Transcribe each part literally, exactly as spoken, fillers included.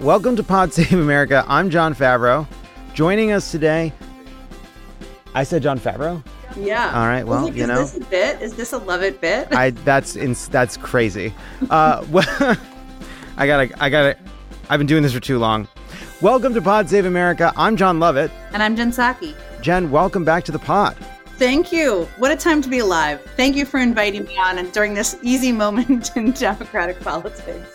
Welcome to Pod Save America. I'm Jon Favreau. Joining us today, I said Jon Favreau? Yeah. All right. Well, like, you know, is this a bit? Is this a love it bit? I that's in, that's crazy. Uh, well, I gotta, I gotta. I've been doing this for too long. Welcome to Pod Save America. I'm Jon Lovett. And I'm Jen Psaki. Jen, welcome back to the pod. Thank you. What a time to be alive. Thank you for inviting me on and during this easy moment in Democratic politics.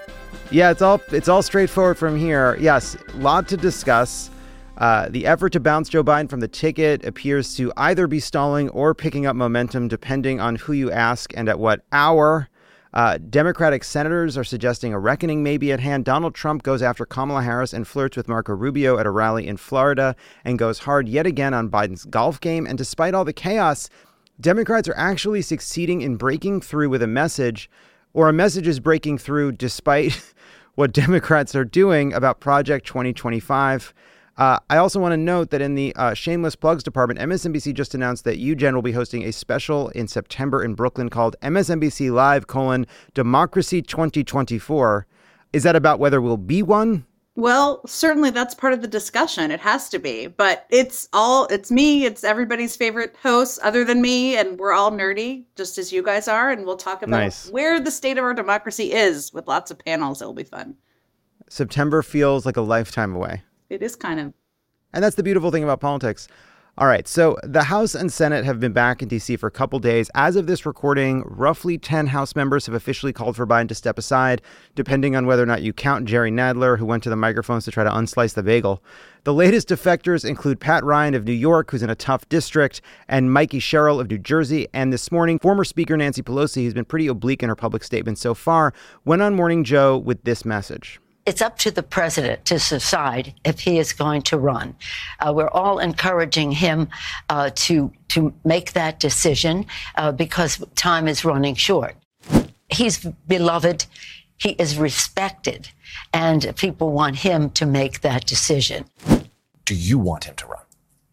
Yeah, it's all it's all straightforward from here. Yes, a lot to discuss. Uh, the effort to bounce Joe Biden from the ticket appears to either be stalling or picking up momentum, depending on who you ask and at what hour. Uh, Democratic senators are suggesting a reckoning may be at hand. Donald Trump goes after Kamala Harris and flirts with Marco Rubio at a rally in Florida and goes hard yet again on Biden's golf game. And despite all the chaos, Democrats are actually succeeding in breaking through with a message, or a message is breaking through despite what Democrats are doing about Project twenty twenty-five. Uh, I also want to note that in the uh, shameless plugs department, M S N B C just announced that you, Jen, will be hosting a special in September in Brooklyn called M S N B C Live, colon, Democracy twenty twenty-four. Is that about whether we'll be one? Well, certainly that's part of the discussion. It has to be. But it's all, it's me, it's everybody's favorite host other than me, and we're all nerdy, just as you guys are. And we'll talk about nice. where the state of our democracy is with lots of panels. It'll be fun. September feels like a lifetime away. It is kind of. And that's the beautiful thing about politics. All right. So the House and Senate have been back in D C for a couple days. As of this recording, roughly ten House members have officially called for Biden to step aside, depending on whether or not you count Jerry Nadler, who went to the microphones to try to unslice the bagel. The latest defectors include Pat Ryan of New York, who's in a tough district, and Mikey Sherrill of New Jersey. And this morning, former Speaker Nancy Pelosi, who's been pretty oblique in her public statements so far, went on Morning Joe with this message. It's up to the president to decide if he is going to run. Uh, we're all encouraging him uh, to to make that decision uh, because time is running short. He's beloved. He is respected, and people want him to make that decision. Do you want him to run?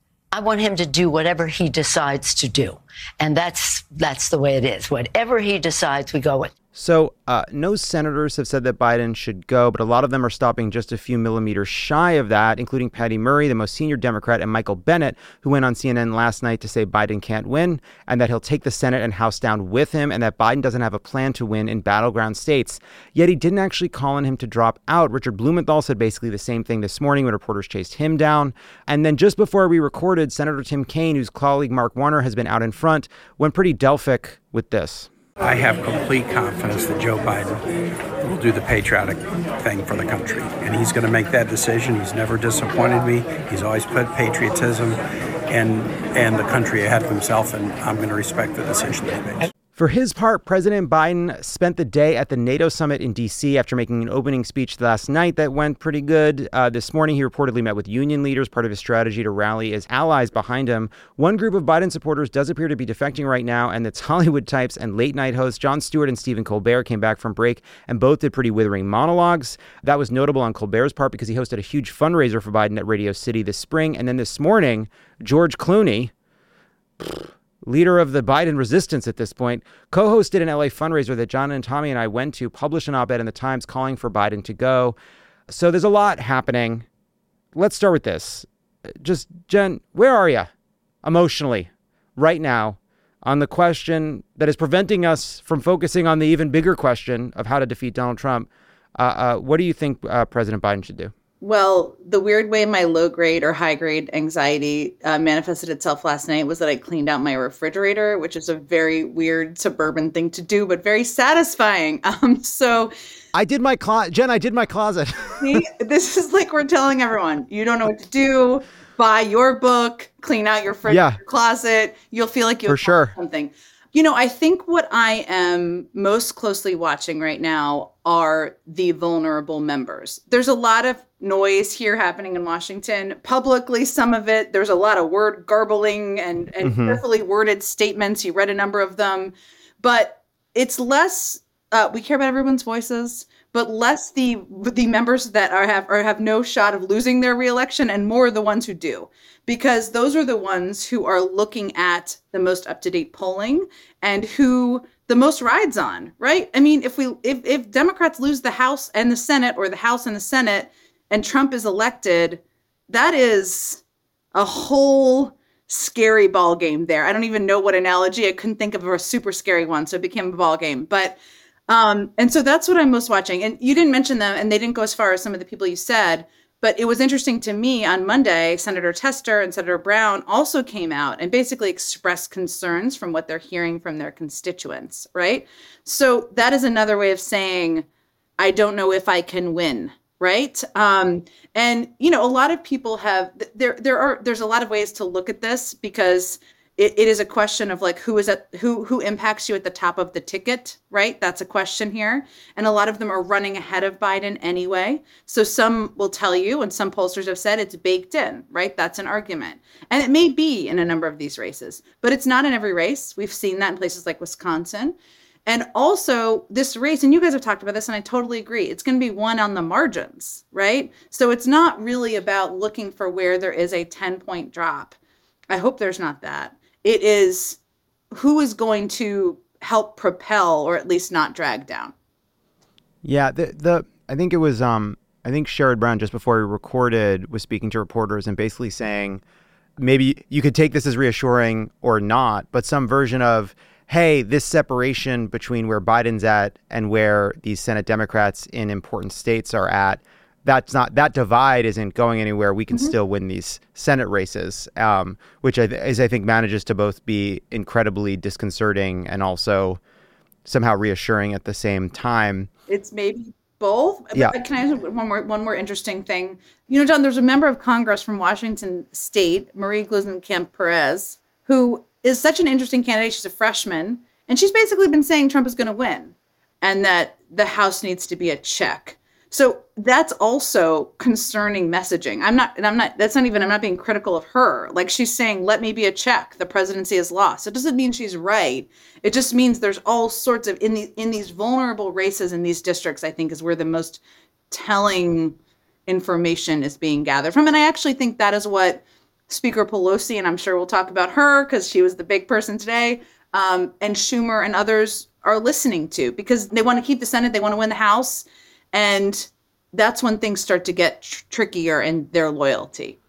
I want him to do whatever he decides to do, and that's that's the way it is. Whatever he decides, we go with. So uh, no senators have said that Biden should go, but a lot of them are stopping just a few millimeters shy of that, including Patty Murray, the most senior Democrat, and Michael Bennet, who went on C N N last night to say Biden can't win and that he'll take the Senate and House down with him and that Biden doesn't have a plan to win in battleground states. Yet he didn't actually call on him to drop out. Richard Blumenthal said basically the same thing this morning when reporters chased him down. And then just before we recorded, Senator Tim Kaine, whose colleague Mark Warner has been out in front, went pretty Delphic with this. I have complete confidence that Joe Biden will do the patriotic thing for the country. And he's going to make that decision. He's never disappointed me. He's always put patriotism and and the country ahead of himself. And I'm going to respect the decision that he makes. For his part, President Biden spent the day at the NATO summit in D C after making an opening speech last night that went pretty good. Uh, this morning, he reportedly met with union leaders, part of his strategy to rally his allies behind him. One group of Biden supporters does appear to be defecting right now, and it's Hollywood types and late night hosts. Jon Stewart and Stephen Colbert came back from break and both did pretty withering monologues. That was notable on Colbert's part because he hosted a huge fundraiser for Biden at Radio City this spring. And then this morning, George Clooney, leader of the Biden resistance at this point, co-hosted an L A fundraiser that John and Tommy and I went to, published an op-ed in the Times calling for Biden to go. So there's a lot happening. Let's start with this. Just, Jen, where are you emotionally right now on the question that is preventing us from focusing on the even bigger question of how to defeat Donald Trump? Uh, uh, what do you think uh, President Biden should do? Well, the weird way my low grade or high grade anxiety uh, manifested itself last night was that I cleaned out my refrigerator, which is a very weird suburban thing to do, but very satisfying. Um, so I did my closet. Jen, I did my closet. See, this is like we're telling everyone, you don't know what to do. Buy your book, clean out your fridge, yeah. your closet. You'll feel like you'll For sure. something. You know, I think what I am most closely watching right now are the vulnerable members. There's a lot of noise here happening in Washington. Publicly, some of it, there's a lot of word garbling and, and mm-hmm. carefully worded statements. You read a number of them. But it's less, uh, we care about everyone's voices, but less the the members that are have or have no shot of losing their reelection and more the ones who do. Because those are the ones who are looking at the most up-to-date polling and who the most rides on, right? I mean, if we if if Democrats lose the House and the Senate, or the House and the Senate, and Trump is elected, that is a whole scary ball game there. I don't even know what analogy. I couldn't think of a super scary one, so it became a ball game. But um, and so that's what I'm most watching. And you didn't mention them, and they didn't go as far as some of the people you said. But it was interesting to me on Monday, Senator Tester and Senator Brown also came out and basically expressed concerns from what they're hearing from their constituents, right? So that is another way of saying, I don't know if I can win, right? Um, and, you know, a lot of people have, there There are, there's a lot of ways to look at this, because It, it is a question of like, who is at who who impacts you at the top of the ticket, right? That's a question here. And a lot of them are running ahead of Biden anyway. So some will tell you, and some pollsters have said it's baked in, right? That's an argument. And it may be in a number of these races, but it's not in every race. We've seen that in places like Wisconsin. And also this race, and you guys have talked about this, and I totally agree, it's going to be won on the margins, right? So it's not really about looking for where there is a ten point drop. I hope there's not that. It is who is going to help propel, or at least not drag down. Yeah, the the I think it was um I think Sherrod Brown, just before we recorded, was speaking to reporters and basically saying, maybe you could take this as reassuring or not, but some version of, hey, this separation between where Biden's at and where these Senate Democrats in important states are at, that's not, that divide isn't going anywhere. We can mm-hmm. still win these Senate races, um, which I, is, I think manages to both be incredibly disconcerting and also somehow reassuring at the same time. It's maybe both. Yeah. But can I add one more, one more interesting thing? You know, John, there's a member of Congress from Washington State, Marie Gluesenkamp Perez, who is such an interesting candidate. She's a freshman, and she's basically been saying Trump is going to win and that the House needs to be a check. So that's also concerning messaging. I'm not, and I'm not, that's not even, I'm not being critical of her. Like, she's saying, let me be a check. The presidency is lost. It doesn't mean she's right. It just means there's all sorts of, in the, in these vulnerable races in these districts, I think is where the most telling information is being gathered from. And I actually think that is what Speaker Pelosi, and I'm sure we'll talk about her because she was the big person today, um, and Schumer and others are listening to, because they want to keep the Senate, they want to win the House. And that's when things start to get tr- trickier in their loyalty.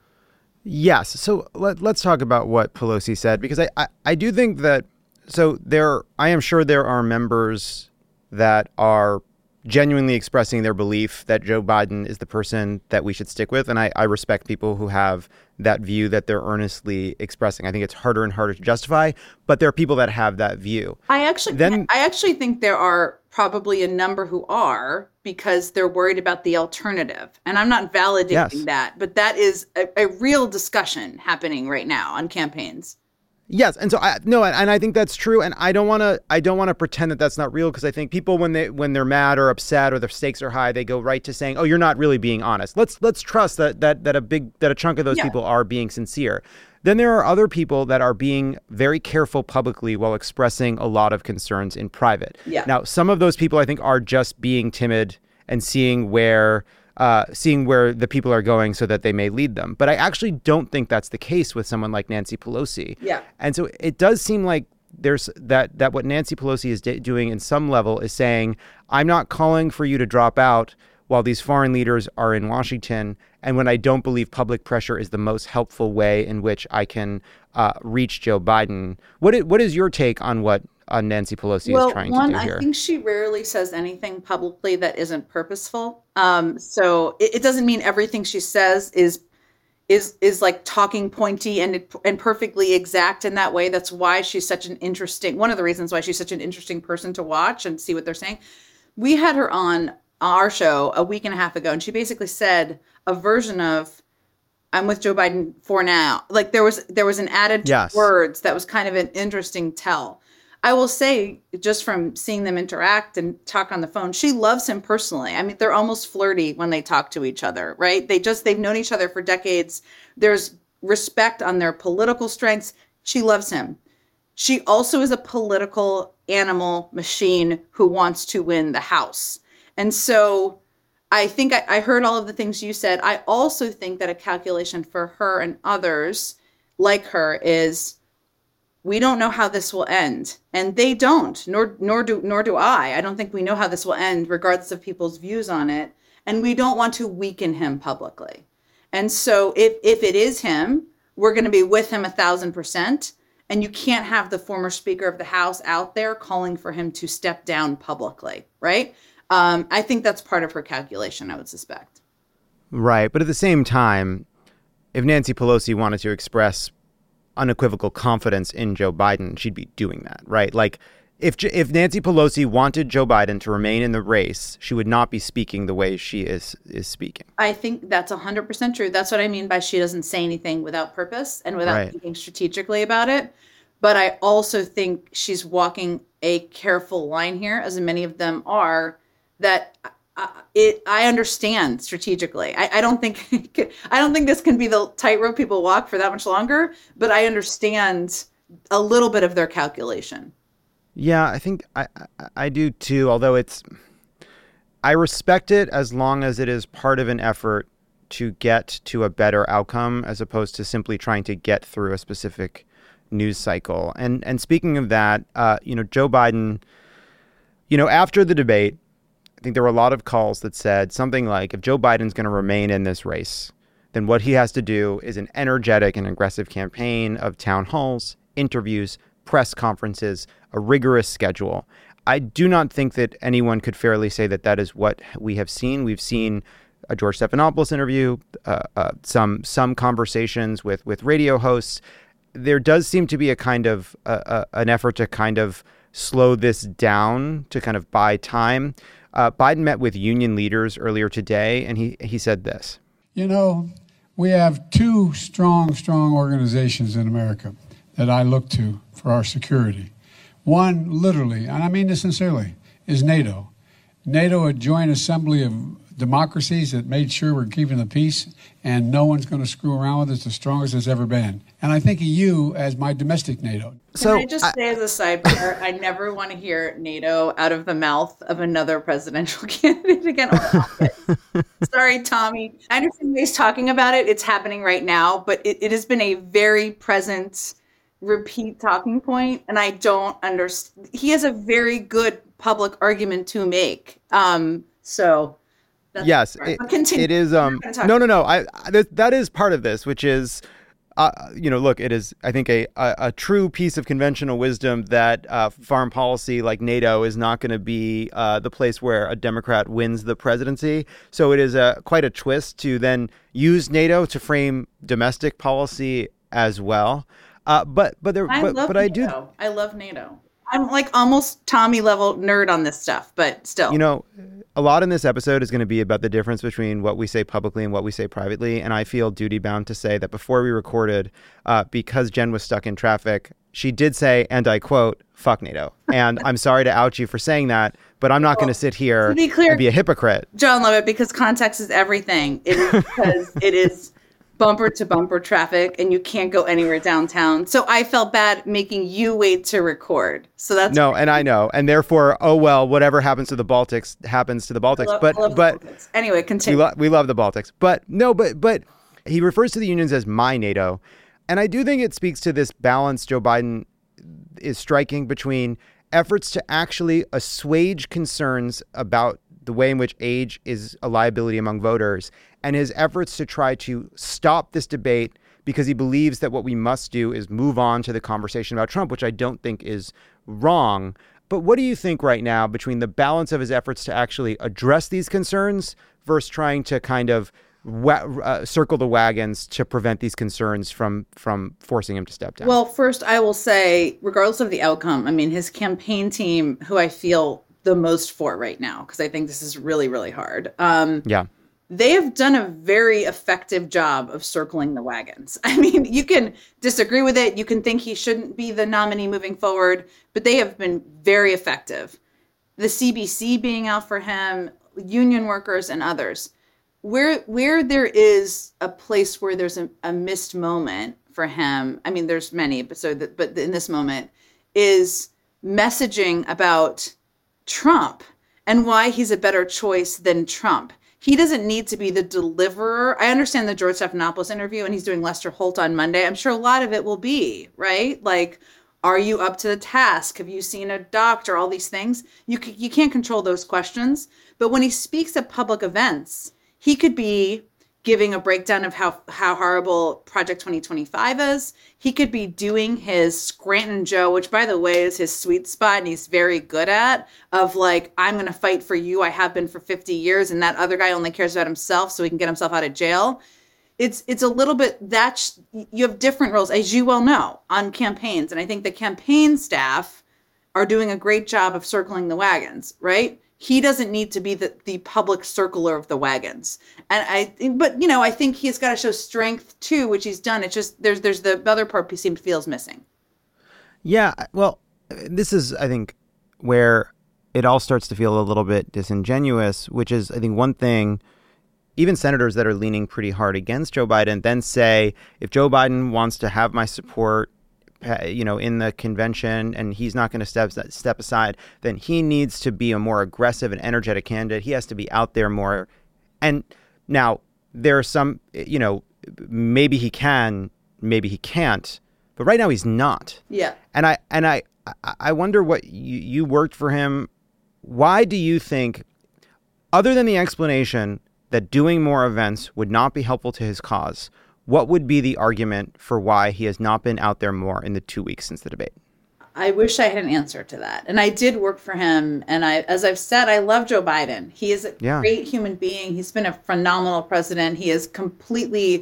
Yes. So let, let's talk about what Pelosi said, because I, I, I do think that, so there, I am sure there are members that are genuinely expressing their belief that Joe Biden is the person that we should stick with. And I, I respect people who have that view that they're earnestly expressing. I think it's harder and harder to justify, but there are people that have that view. I actually, then, I actually think there are probably a number who are, because they're worried about the alternative. And I'm not validating yes. that, but that is a, a real discussion happening right now on campaigns. Yes. And so I no, and I think that's true. And I don't want to I don't want to pretend that that's not real, because I think people, when they when they're mad or upset or their stakes are high, they go right to saying, oh, you're not really being honest. Let's let's trust that that that a big that a chunk of those yeah. people are being sincere. Then there are other people that are being very careful publicly while expressing a lot of concerns in private. Yeah. Now, some of those people I think are just being timid and seeing where Uh, seeing where the people are going so that they may lead them. But I actually don't think that's the case with someone like Nancy Pelosi. Yeah. And so it does seem like there's that that what Nancy Pelosi is de- doing in some level is saying, I'm not calling for you to drop out while these foreign leaders are in Washington, and when I don't believe public pressure is the most helpful way in which I can uh, reach Joe Biden. What is, what is your take on what uh, Nancy Pelosi well, is trying one, to do here? I think she rarely says anything publicly that isn't purposeful. Um, so it, it doesn't mean everything she says is is is like talking pointy and and perfectly exact in that way. That's why she's such an interesting, one of the reasons why she's such an interesting person to watch and see what they're saying. We had her on our show a week and a half ago, and she basically said a version of, I'm with Joe Biden for now. Like there was there was an added yes. words that was kind of an interesting tell. I will say, just from seeing them interact and talk on the phone, she loves him personally. I mean, they're almost flirty when they talk to each other, right? They just, they've known each other for decades. There's respect on their political strengths. She loves him. She also is a political animal machine who wants to win the House. And so I think I, I heard all of the things you said. I also think that a calculation for her and others like her is, we don't know how this will end. And they don't, nor nor do nor do I. I don't think we know how this will end, regardless of people's views on it. And we don't want to weaken him publicly. And so if if it is him, we're going to be with him a thousand percent. And you can't have the former Speaker of the House out there calling for him to step down publicly, right? Um, I think that's part of her calculation, I would suspect. Right. But at the same time, if Nancy Pelosi wanted to express unequivocal confidence in Joe Biden, she'd be doing that, right? Like, if if Nancy Pelosi wanted Joe Biden to remain in the race, she would not be speaking the way she is is speaking. I think that's one hundred percent true. That's what I mean by she doesn't say anything without purpose and without Right. thinking strategically about it. But I also think she's walking a careful line here, as many of them are, that I, it, I understand strategically. I, I don't think I don't think this can be the tightrope people walk for that much longer, but I understand a little bit of their calculation. Yeah, I think I, I, I do too, although it's, I respect it as long as it is part of an effort to get to a better outcome as opposed to simply trying to get through a specific news cycle. And and speaking of that, uh, you know, Joe Biden, you know, after the debate, I think there were a lot of calls that said something like, if Joe Biden's going to remain in this race, then what he has to do is an energetic and aggressive campaign of town halls, interviews, press conferences, a rigorous schedule. I do not think that anyone could fairly say that that is what we have seen. We've seen a George Stephanopoulos interview, uh, uh, some some conversations with with radio hosts. There does seem to be a kind of uh, uh, an effort to kind of slow this down, to kind of buy time. Uh, Biden met with union leaders earlier today, and he he said this. You know, we have two strong, strong organizations in America that I look to for our security. One, literally, and I mean this sincerely, is NATO. NATO, a joint assembly of democracies that made sure we're keeping the peace, and no one's going to screw around with it. It's the strongest it's ever been. And I think of you as my domestic NATO. So Can I just I, say as a sidebar, I never want to hear NATO out of the mouth of another presidential candidate again. Sorry, Tommy. I understand he's talking about it. It's happening right now, but it, it has been a very present repeat talking point, and I don't understand. He has a very good public argument to make. Um, so that's yes, it, it is. Um, no, no, no. I, I that is part of this, which is, uh, you know, look, it is, I think, a, a, a true piece of conventional wisdom that uh, foreign policy like NATO is not going to be uh, the place where a Democrat wins the presidency. So it is a, quite a twist to then use NATO to frame domestic policy as well. Uh, but but there, I but, love but NATO. I do. I love NATO. I'm like almost Tommy level nerd on this stuff, but still. You know, a lot in this episode is going to be about the difference between what we say publicly and what we say privately. And I feel duty bound to say that before we recorded, uh, because Jen was stuck in traffic, she did say, and I quote, "fuck NATO." And I'm sorry to out you for saying that, but I'm not well, going to sit here be clear, and be a hypocrite. John Lovett, because context is everything. It is because it is bumper to bumper traffic and you can't go anywhere downtown. So I felt bad making you wait to record. So that's no, and I know. And therefore, oh, well, whatever happens to the Baltics happens to the Baltics. I love, but I love but the Baltics. Anyway, continue. We, lo- we love the Baltics. But no, but but he refers to the unions as my NATO. And I do think it speaks to this balance Joe Biden is striking between efforts to actually assuage concerns about the way in which age is a liability among voters, and his efforts to try to stop this debate because he believes that what we must do is move on to the conversation about Trump, which I don't think is wrong. But what do you think right now between the balance of his efforts to actually address these concerns versus trying to kind of wa- uh, circle the wagons to prevent these concerns from from forcing him to step down? Well, first, I will say, regardless of the outcome, I mean, his campaign team, who I feel the most for right now, because I think this is really, really hard. Um, yeah. They have done a very effective job of circling the wagons. I mean, you can disagree with it. You can think he shouldn't be the nominee moving forward, but they have been very effective. The C B C being out for him, union workers and others. Where where there is a place where there's a, a missed moment for him, I mean, there's many, but so that, but in this moment, is messaging about Trump and why he's a better choice than Trump. He doesn't need to be the deliverer. I understand the George Stephanopoulos interview, and he's doing Lester Holt on Monday. I'm sure a lot of it will be, right? Like, Are you up to the task? Have you seen a doctor? All these things. You, c- you can't control those questions. But when he speaks at public events, he could be giving a breakdown of how, how horrible Project twenty twenty-five is. He could be doing his Scranton Joe, which, by the way, is his sweet spot and he's very good at, of like, I'm going to fight for you. I have been for fifty years. And that other guy only cares about himself so he can get himself out of jail. It's it's a little bit that you have different roles, as you well know, on campaigns. And I think the campaign staff are doing a great job of circling the wagons, right? He doesn't need to be the, the public circler of the wagons. And I, but you know, I think he's got to show strength too, which he's done. It's just, there's, there's the other part he seems feels missing. Yeah. Well, this is, I think, where it all starts to feel a little bit disingenuous, which is, I think, one thing, even senators that are leaning pretty hard against Joe Biden then say, if Joe Biden wants to have my support, you know, in the convention, and he's not going to step step aside, then he needs to be a more aggressive and energetic candidate. He has to be out there more. And now there are some, you know, maybe he can, maybe he can't, but right now he's not. Yeah. And I and I I wonder what you, you worked for him. Why do you think, other than the explanation that doing more events would not be helpful to his cause, what would be the argument for why he has not been out there more in the two weeks since the debate? I wish I had an answer to that. And I did work for him. And I, as I've said, I love Joe Biden. He is a yeah. great human being. He's been a phenomenal president. He has completely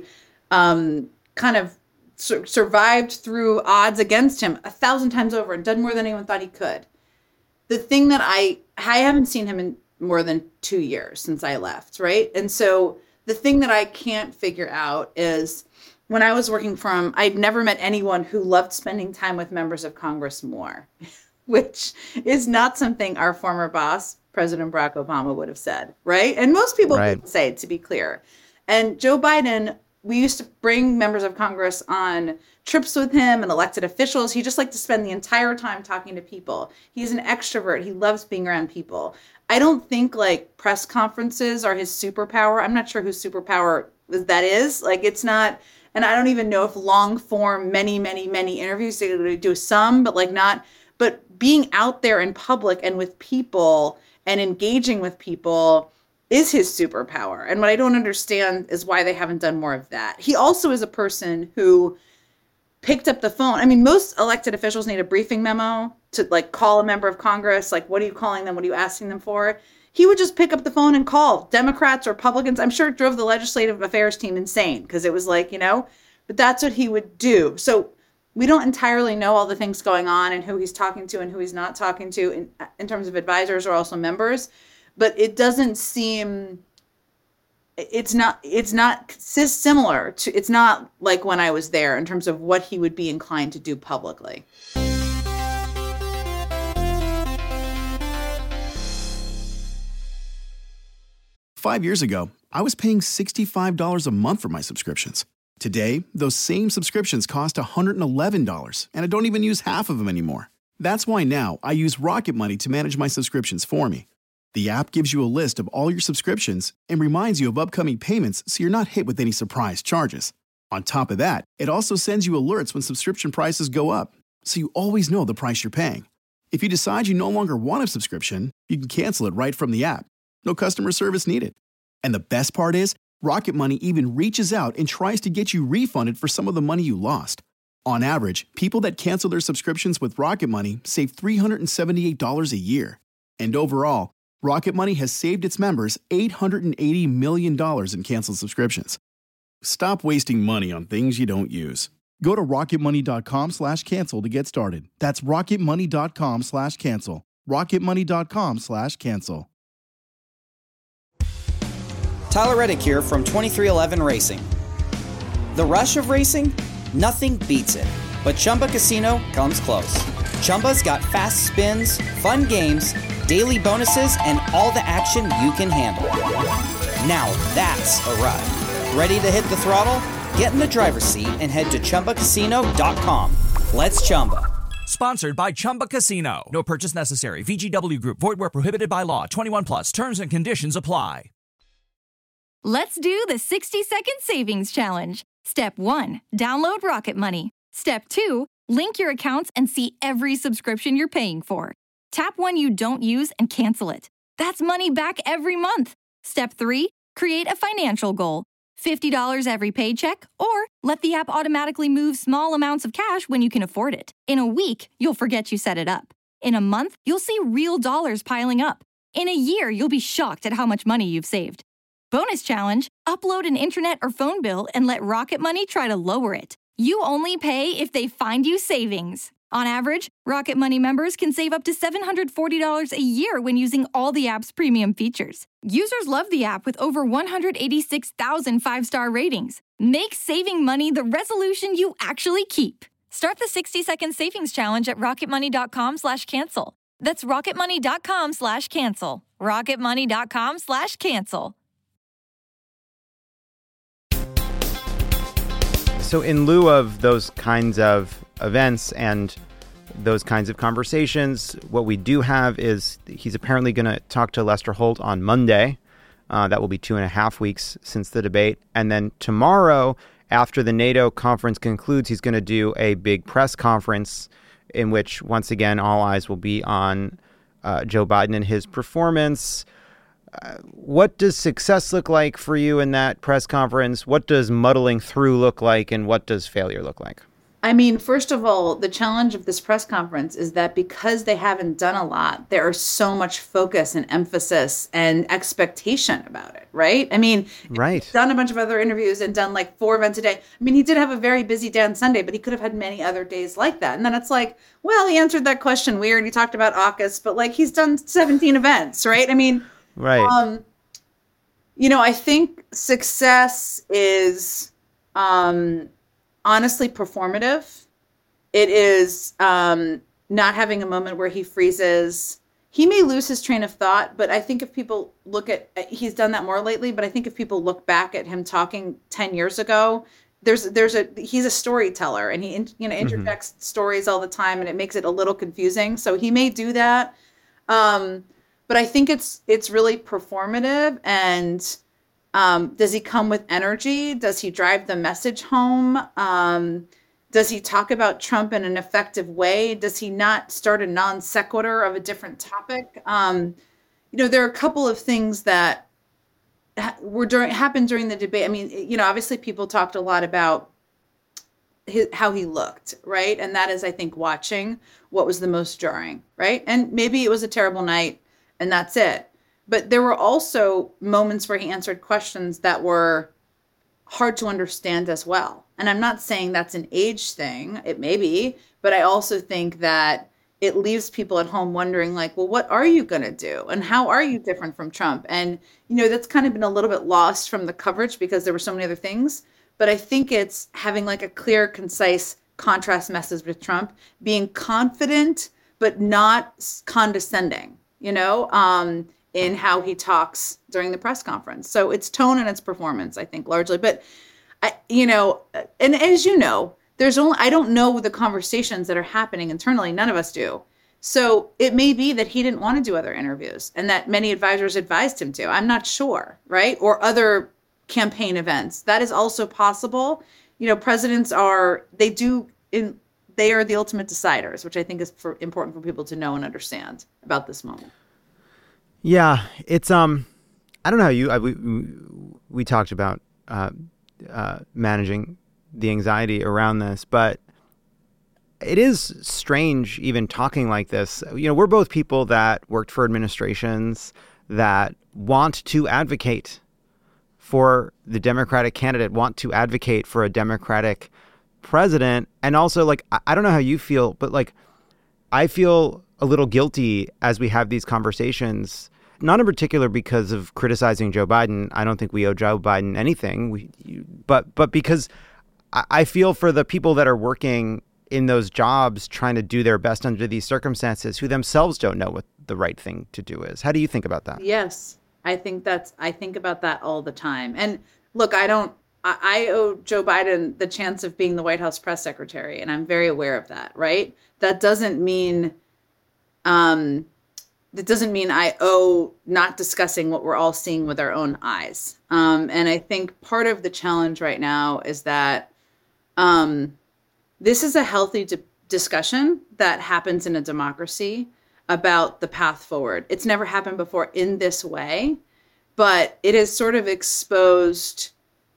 um, kind of sur- survived through odds against him a thousand times over and done more than anyone thought he could. The thing that I, I haven't seen him in more than two years since I left, right? And so the thing that I can't figure out is, when I was working for him, I'd never met anyone who loved spending time with members of Congress more, which is not something our former boss, President Barack Obama, would have said, right? And most people right. would say, to be clear. And Joe Biden, we used to bring members of Congress on trips with him and elected officials. He just liked to spend the entire time talking to people. He's an extrovert. He loves being around people. I don't think like press conferences are his superpower. I'm not sure whose superpower that is. Like, it's not, and I don't even know if long form, many, many, many interviews, they do some, but like not, but being out there in public and with people and engaging with people is his superpower. And what I don't understand is why they haven't done more of that. He also is a person who picked up the phone. I mean, most elected officials need a briefing memo to like call a member of Congress. Like, what are you calling them? What are you asking them for? He would just pick up the phone and call Democrats or Republicans. I'm sure it drove the legislative affairs team insane because it was like, you know, but that's what he would do. So we don't entirely know all the things going on and who he's talking to and who he's not talking to in, in terms of advisors or also members. But it doesn't seem, it's not, it's not similar to, it's not like when I was there in terms of what he would be inclined to do publicly. Five years ago, I was paying sixty-five dollars a month for my subscriptions. Today, those same subscriptions cost one hundred eleven dollars, and I don't even use half of them anymore. That's why now I use Rocket Money to manage my subscriptions for me. The app gives you a list of all your subscriptions and reminds you of upcoming payments so you're not hit with any surprise charges. On top of that, it also sends you alerts when subscription prices go up, so you always know the price you're paying. If you decide you no longer want a subscription, you can cancel it right from the app. No customer service needed. And the best part is, Rocket Money even reaches out and tries to get you refunded for some of the money you lost. On average, people that cancel their subscriptions with Rocket Money save three hundred seventy-eight dollars a year. And overall, Rocket Money has saved its members eight hundred eighty million dollars in canceled subscriptions. Stop wasting money on things you don't use. Go to rocketmoney.com slash cancel to get started. That's rocketmoney.com slash cancel. rocketmoney.com slash cancel. Tyler Reddick here from twenty-three eleven Racing. The rush of racing? Nothing beats it. But Chumba Casino comes close. Chumba's got fast spins, fun games, daily bonuses, and all the action you can handle. Now that's a ride. Ready to hit the throttle? Get in the driver's seat and head to Chumba Casino dot com. Let's Chumba. Sponsored by Chumba Casino. No purchase necessary. V G W Group. Void where prohibited by law. twenty-one plus. Terms and conditions apply. Let's do the sixty second savings challenge. Step one, download Rocket Money. Step two, Link your accounts and see every subscription you're paying for. Tap one you don't use and cancel it. That's money back every month. Step three, create a financial goal. fifty dollars every paycheck, or let the app automatically move small amounts of cash when you can afford it. In a week, you'll forget you set it up. In a month, you'll see real dollars piling up. In a year, you'll be shocked at how much money you've saved. Bonus challenge, upload an internet or phone bill and let Rocket Money try to lower it. You only pay if they find you savings. On average, Rocket Money members can save up to seven hundred forty dollars a year when using all the app's premium features. Users love the app with over one hundred eighty-six thousand five-star ratings. Make saving money the resolution you actually keep. Start the sixty-second savings challenge at rocketmoney.com slash cancel. That's rocketmoney.com slash cancel. rocketmoney.com slash cancel. So in lieu of those kinds of events and those kinds of conversations, what we do have is he's apparently going to talk to Lester Holt on Monday. Uh, that will be two and a half weeks since the debate. And then tomorrow, after the NATO conference concludes, he's going to do a big press conference in which, once again, all eyes will be on uh, Joe Biden and his performance. Uh, what does success look like for you in that press conference? What does muddling through look like, and what does failure look like? I mean, first of all, the challenge of this press conference is that because they haven't done a lot, there is so much focus and emphasis and expectation about it, right? I mean, right. He's done a bunch of other interviews and done like four events a day. I mean, he did have a very busy day on Sunday, but he could have had many other days like that. And then it's like, well, he answered that question weird. He talked about AUKUS, but like he's done seventeen events, right? I mean, right. Um, you know, I think success is um, honestly performative. It is um, not having a moment where he freezes. He may lose his train of thought, but I think if people look at, he's done that more lately, but I think if people look back at him talking ten years ago, there's, there's a, he's a storyteller, and he, you know, interjects mm-hmm. stories all the time, and it makes it a little confusing. So he may do that. Um, But I think it's it's really performative. And um, does he come with energy? Does he drive the message home? Um, does he talk about Trump in an effective way? Does he not start a non sequitur of a different topic? Um, you know, there are a couple of things that ha- were during happened during the debate. I mean, you know, obviously people talked a lot about his, how he looked, right? And that is, I think, watching what was the most jarring, right? And maybe it was a terrible night, and that's it. But there were also moments where he answered questions that were hard to understand as well. And I'm not saying that's an age thing. It may be. But I also think that it leaves people at home wondering, like, well, what are you going to do? And how are you different from Trump? And, you know, that's kind of been a little bit lost from the coverage because there were so many other things. But I think it's having like a clear, concise contrast message with Trump, being confident, but not condescending, you know, um, in how he talks during the press conference. So it's tone and it's performance, I think, largely. But, I, you know, and as you know, there's only, I don't know the conversations that are happening internally. None of us do. So it may be that he didn't want to do other interviews and that many advisors advised him to. I'm not sure, right? Or other campaign events. That is also possible. You know, presidents are, they do, in, they are the ultimate deciders, which I think is for, important for people to know and understand about this moment. Yeah, it's, um, I don't know, you, I, we, we talked about uh, uh, managing the anxiety around this, but it is strange even talking like this. You know, we're both people that worked for administrations that want to advocate for the Democratic candidate, want to advocate for a Democratic president. And also, like, I don't know how you feel, but like, I feel a little guilty as we have these conversations, not in particular because of criticizing Joe Biden. I don't think we owe Joe Biden anything, we, but but because I feel for the people that are working in those jobs trying to do their best under these circumstances who themselves don't know what the right thing to do is. How do you think about that? Yes, I think that's, I think about that all the time. And look, I don't, I, I owe Joe Biden the chance of being the White House press secretary, and I'm very aware of that, right? That doesn't mean, um, that doesn't mean I owe not discussing what we're all seeing with our own eyes. Um, and I think part of the challenge right now is that Um, this is a healthy de- discussion that happens in a democracy about the path forward. It's never happened before in this way, but it has sort of exposed,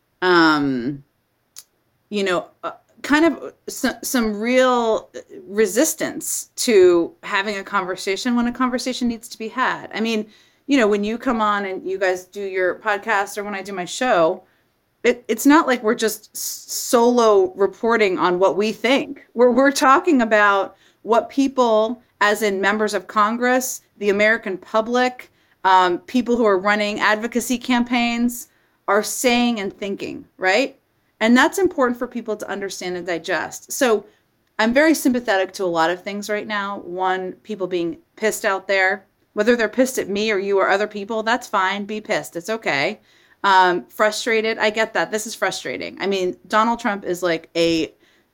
um, you know, uh, kind of some, some real resistance to having a conversation when a conversation needs to be had. I mean, you know, when you come on and you guys do your podcast or when I do my show, it, it's not like we're just solo reporting on what we think. We're, we're talking about what people, as in members of Congress, the American public, um, people who are running advocacy campaigns, are saying and thinking, right? And that's important for people to understand and digest. So I'm very sympathetic to a lot of things right now. One, people being pissed out there, whether they're pissed at me or you or other people, that's fine. Be pissed. It's okay. Um, frustrated. I get that. This is frustrating. I mean, Donald Trump is like a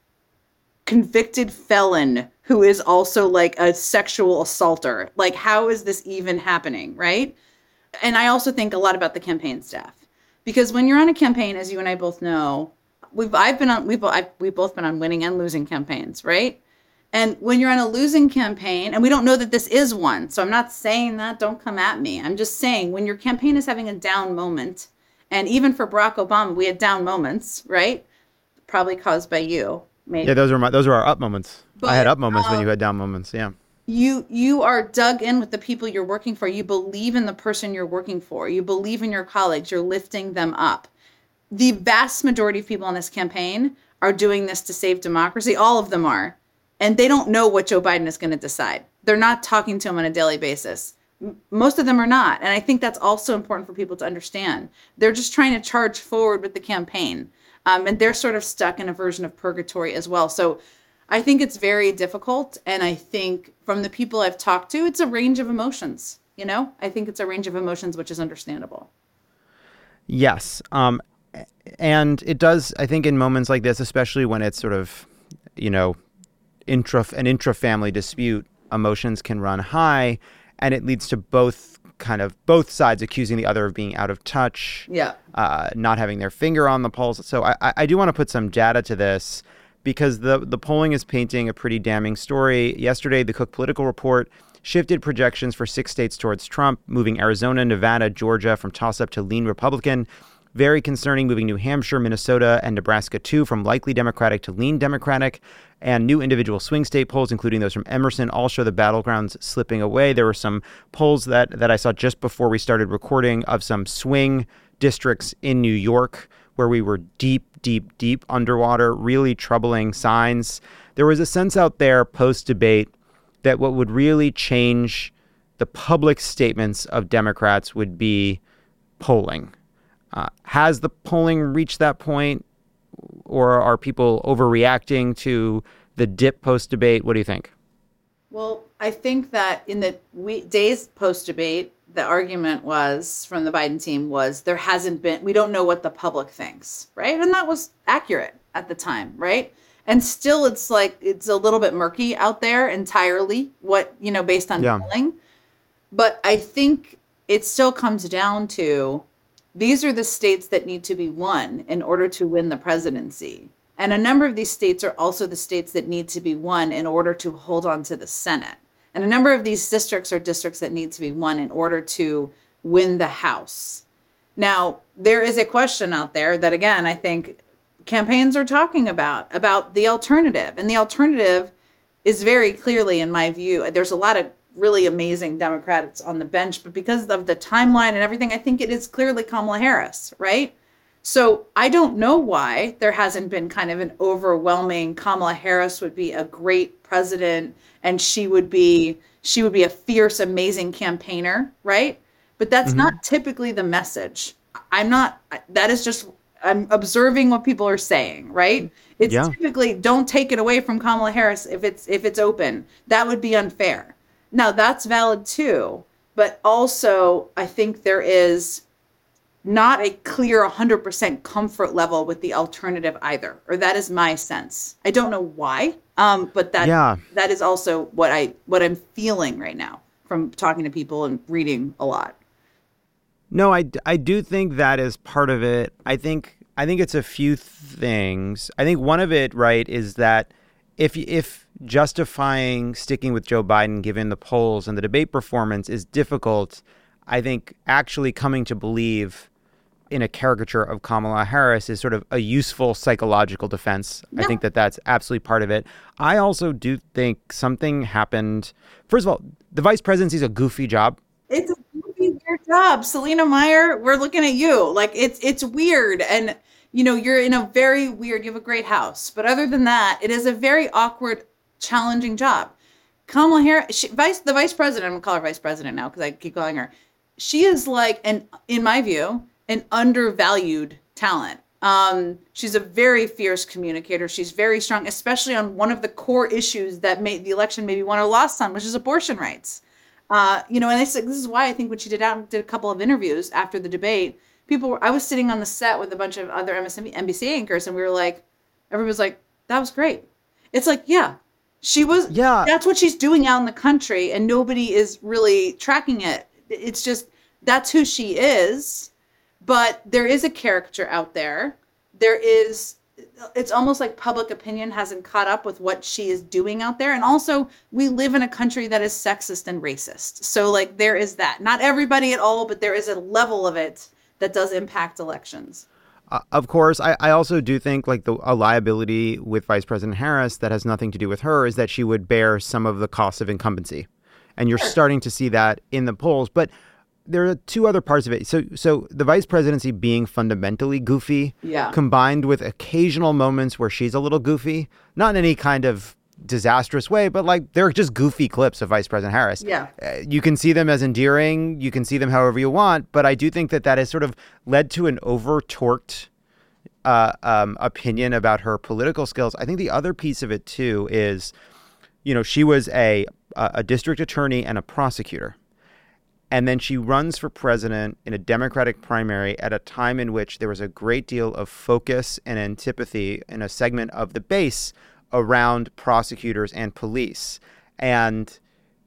convicted felon who is also like a sexual assaulter. Like, how is this even happening? Right. And I also think a lot about the campaign staff, because when you're on a campaign, as you and I both know, we've, I've been on, we've, I've, we've both been on winning and losing campaigns. Right. And when you're on a losing campaign, and we don't know that this is one, so I'm not saying that, don't come at me. I'm just saying when your campaign is having a down moment, and even for Barack Obama, we had down moments, right? Probably caused by you. Maybe. Yeah, those were my, those were our up moments. But, I had up moments um, when you had down moments. Yeah. You you are dug in with the people you're working for. You believe in the person you're working for. You believe in your colleagues. You're lifting them up. The vast majority of people on this campaign are doing this to save democracy. All of them are. And they don't know what Joe Biden is going to decide. They're not talking to him on a daily basis. M- most of them are not. And I think that's also important for people to understand. They're just trying to charge forward with the campaign. Um, and they're sort of stuck in a version of purgatory as well. So I think it's very difficult. And I think from the people I've talked to, it's a range of emotions. You know, I think it's a range of emotions, which is understandable. Yes. Um, and it does, I think, in moments like this, especially when it's sort of, you know, intra an intra-family dispute, emotions can run high, and it leads to both kind of both sides accusing the other of being out of touch, yeah, uh, not having their finger on the pulse. So I, I do want to put some data to this, because the the polling is painting a pretty damning story. Yesterday, the Cook Political Report shifted projections for six states towards Trump, moving Arizona, Nevada, Georgia from toss-up to lean Republican. Very concerning, moving New Hampshire, Minnesota, and Nebraska, too, from likely Democratic to lean Democratic. And new individual swing state polls, including those from Emerson, all show the battlegrounds slipping away. There were some polls that, that I saw just before we started recording of some swing districts in New York where we were deep, deep, deep underwater, really troubling signs. There was a sense out there post-debate that what would really change the public statements of Democrats would be polling. Uh, has the polling reached that point, or are people overreacting to the dip post-debate? What do you think? Well, I think that in the week, days post-debate, the argument was from the Biden team was there hasn't been, we don't know what the public thinks, right? And that was accurate at the time, right? And still it's like, it's a little bit murky out there entirely, what, you know, based on yeah. polling. But I think it still comes down to, these are the states that need to be won in order to win the presidency. And a number of these states are also the states that need to be won in order to hold on to the Senate. And a number of these districts are districts that need to be won in order to win the House. Now, there is a question out there that, again, I think campaigns are talking about, about the alternative. And the alternative is very clearly, in my view, there's a lot of really amazing Democrats on the bench, but because of the timeline and everything, I think it is clearly Kamala Harris, right? So I don't know why there hasn't been kind of an overwhelming Kamala Harris would be a great president and she would be she would be a fierce, amazing campaigner, right? But that's mm-hmm. not typically the message. I'm not, that is just, I'm observing what people are saying, right? It's yeah. typically, don't take it away from Kamala Harris if it's if it's open. That would be unfair. Now, that's valid too, but also I think there is not a clear one hundred percent comfort level with the alternative either, or that is my sense. I don't know why, um, but that yeah. that is also what I what I'm feeling right now from talking to people and reading a lot. No, I, I do think that is part of it. I think I think it's a few things. I think one of it, right, is that if if justifying sticking with Joe Biden, given the polls and the debate performance, is difficult. I think actually coming to believe in a caricature of Kamala Harris is sort of a useful psychological defense. Yeah. I think that that's absolutely part of it. I also do think something happened. First of all, the vice presidency is a goofy job. It's a goofy, weird job. Selena Meyer, we're looking at you. Like, it's it's weird. And, you know, you're in a very weird, you have a great house. But other than that, it is a very awkward, challenging job. Kamala Harris, she, vice, the vice president, I'm going to call her vice president now because I keep calling her. She is like, an, in my view, an undervalued talent. Um, she's a very fierce communicator. She's very strong, especially on one of the core issues that made the election maybe won or lost on, which is abortion rights. Uh, you know, and this, this is why I think when she did out did a couple of interviews after the debate, people were, I was sitting on the set with a bunch of other M S N B C anchors, and we were like, everybody was like, that was great. It's like, yeah, she was, yeah, that's what she's doing out in the country, and nobody is really tracking it. It's just, that's who she is. But there is a caricature out there. There is, it's almost like public opinion hasn't caught up with what she is doing out there. And also, we live in a country that is sexist and racist. So, like, there is that. Not everybody at all, but there is a level of it that does impact elections. Uh, of course, I, I also do think, like, the a liability with Vice President Harris that has nothing to do with her is that she would bear some of the costs of incumbency. And you're sure. starting to see that in the polls. But there are two other parts of it. So so the vice presidency being fundamentally goofy, yeah. combined with occasional moments where she's a little goofy, not in any kind of disastrous way, but like they're just goofy clips of Vice President Harris. Yeah. Uh, you can see them as endearing. You can see them however you want. But I do think that that has sort of led to an over-torqued uh, um, opinion about her political skills. I think the other piece of it, too, is, you know, she was a a district attorney and a prosecutor. And then she runs for president in a Democratic primary at a time in which there was a great deal of focus and antipathy in a segment of the base around prosecutors and police. And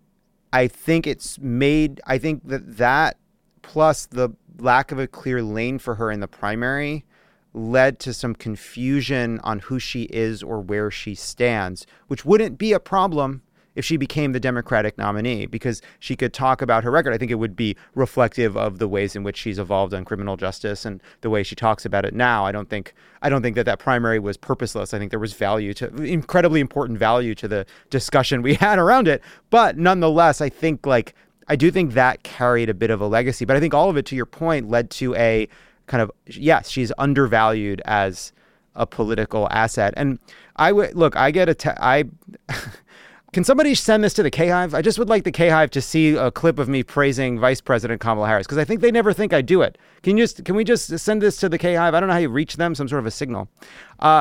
I think it's made, I think that that plus the lack of a clear lane for her in the primary led to some confusion on who she is or where she stands, which wouldn't be a problem if she became the Democratic nominee, because she could talk about her record. I think it would be reflective of the ways in which she's evolved on criminal justice and the way she talks about it now. I don't think I don't think that that primary was purposeless. I think there was value to incredibly important value to the discussion we had around it. But nonetheless, I think like I do think that carried a bit of a legacy. But I think all of it, to your point, led to a kind of, yes, she's undervalued as a political asset. And I would look, I get a te- I. Can somebody send this to the K-Hive? I just would like the K-Hive to see a clip of me praising Vice President Kamala Harris, because I think they never think I do it. Can you just can we just send this to the K-Hive? I don't know how you reach them, some sort of a signal. Uh,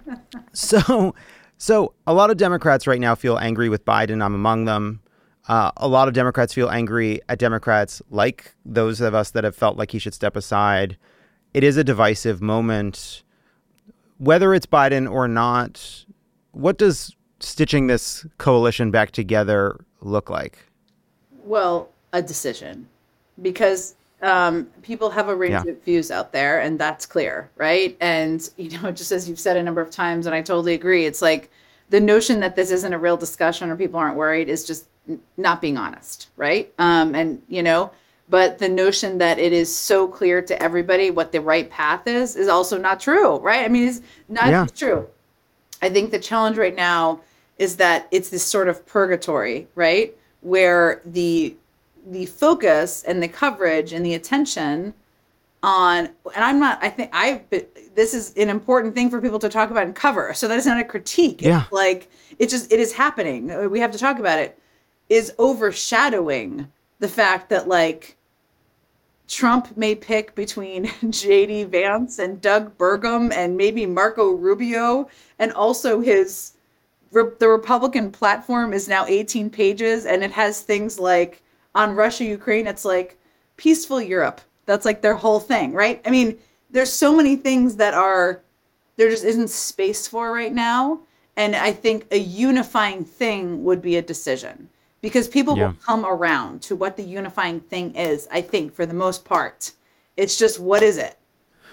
so, so a lot of Democrats right now feel angry with Biden. I'm among them. Uh, a lot of Democrats feel angry at Democrats like those of us that have felt like he should step aside. It is a divisive moment. Whether it's Biden or not, what does stitching this coalition back together look like? Well, a decision, because um, people have a range yeah. of views out there, and that's clear, right? And, you know, just as you've said a number of times, and I totally agree, it's like the notion that this isn't a real discussion or people aren't worried is just n- not being honest, right? Um, and, you know, but the notion that it is so clear to everybody what the right path is, is also not true, right? I mean, it's not yeah. true. I think the challenge right now is that it's this sort of purgatory, right? Where the the focus and the coverage and the attention on, and I'm not, I think I, this is an important thing for people to talk about and cover. So that is not a critique. Yeah. It's like, it just, it is happening. We have to talk about it, is overshadowing the fact that like Trump may pick between J D Vance and Doug Burgum and maybe Marco Rubio, and also his, the Republican platform is now eighteen pages, and it has things like on Russia, Ukraine, it's like peaceful Europe. That's like their whole thing, right? I mean, there's so many things that are, there just isn't space for right now. And I think a unifying thing would be a decision, because people yeah. will come around to what the unifying thing is, I think, for the most part. It's just, what is it?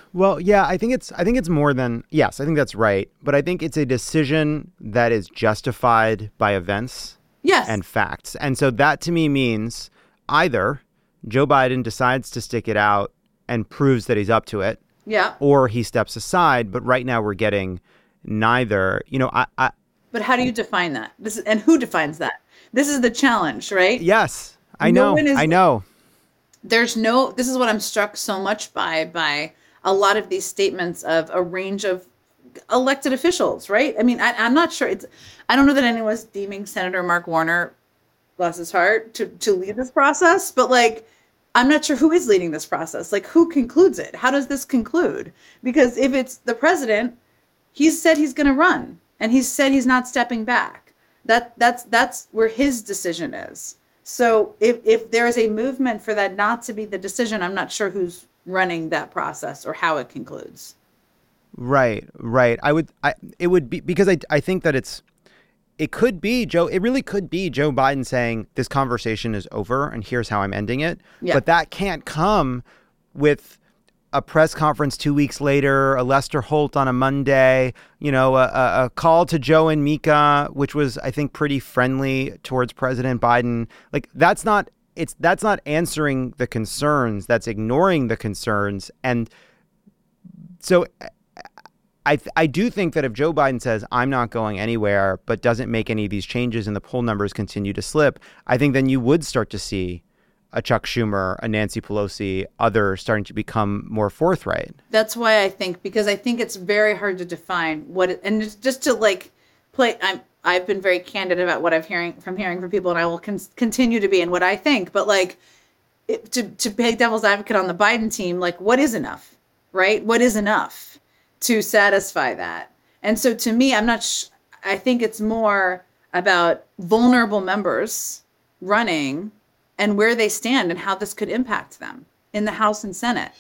Well, yeah, I think it's I think it's more than yes, I think that's right. But I think it's a decision that is justified by events yes. and facts. And so that to me means either Joe Biden decides to stick it out and proves that he's up to it. Yeah. Or he steps aside. But right now we're getting neither. You know, I, I But how do you define that? This is, and who defines that? This is the challenge, right? Yes, I know. No is, I know. There's no, this is what I'm struck so much by, by a lot of these statements of a range of elected officials, right? I mean, I, I'm not sure it's, I don't know that anyone's deeming Senator Mark Warner, bless his heart, to, to lead this process, but like, I'm not sure who is leading this process. Like, who concludes it? How does this conclude? Because if it's the president, he's said he's going to run and he's said he's not stepping back. That that's, that's where his decision is. So if, if there is a movement for that not to be the decision, I'm not sure who's running that process or how it concludes. Right, right. I would, I, it would be because I, I think that it's, it could be Joe, it really could be Joe Biden saying this conversation is over and here's how I'm ending it. Yeah. But that can't come with a press conference two weeks later, a Lester Holt on a Monday, you know, a, a, a call to Joe and Mika, which was, I think, pretty friendly towards President Biden. Like that's not, it's, that's not answering the concerns. That's ignoring the concerns. And so I, I do think that if Joe Biden says, I'm not going anywhere, but doesn't make any of these changes and the poll numbers continue to slip, I think then you would start to see a Chuck Schumer, a Nancy Pelosi, others starting to become more forthright. That's why I think, because I think it's very hard to define what, it, and just to like play, I'm, I've been very candid about what I'm hearing from hearing from people, and I will con- continue to be in what I think, but like it, to, to play devil's advocate on the Biden team, like what is enough, right? What is enough to satisfy that? And so to me, I'm not, sh- I think it's more about vulnerable members running and where they stand and how this could impact them in the House and Senate.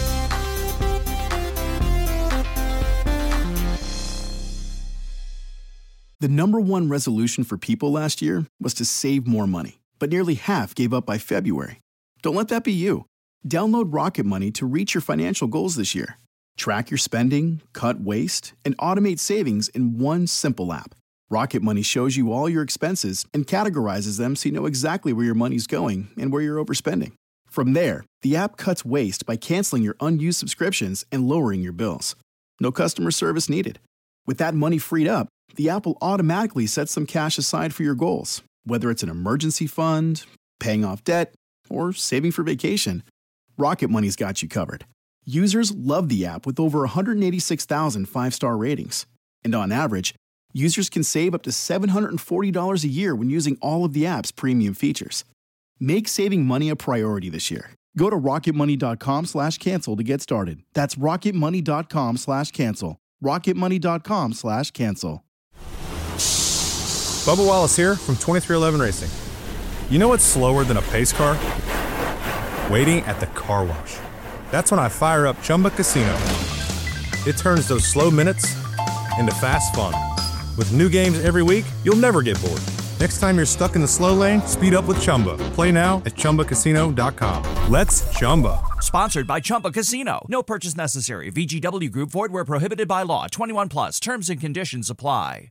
The number one resolution for people last year was to save more money, but nearly half gave up by February. Don't let that be you. Download Rocket Money to reach your financial goals this year. Track your spending, cut waste, and automate savings in one simple app. Rocket Money shows you all your expenses and categorizes them so you know exactly where your money's going and where you're overspending. From there, the app cuts waste by canceling your unused subscriptions and lowering your bills. No customer service needed. With that money freed up, the app will automatically set some cash aside for your goals, whether it's an emergency fund, paying off debt, or saving for vacation. Rocket Money's got you covered. Users love the app with over one hundred eighty-six thousand five-star ratings. And on average, users can save up to seven hundred forty dollars a year when using all of the app's premium features. Make saving money a priority this year. Go to rocketmoney.com slash cancel to get started. That's rocketmoney.com slash cancel. rocketmoney.com slash cancel. Bubba Wallace here from twenty-three eleven Racing. You know what's slower than a pace car? Waiting at the car wash. That's when I fire up Chumba Casino. It turns those slow minutes into fast fun. With new games every week, you'll never get bored. Next time you're stuck in the slow lane, speed up with Chumba. Play now at chumba casino dot com. Let's Chumba. Sponsored by Chumba Casino. No purchase necessary. V G W Group. Void where prohibited by law. twenty-one plus. Terms and conditions apply.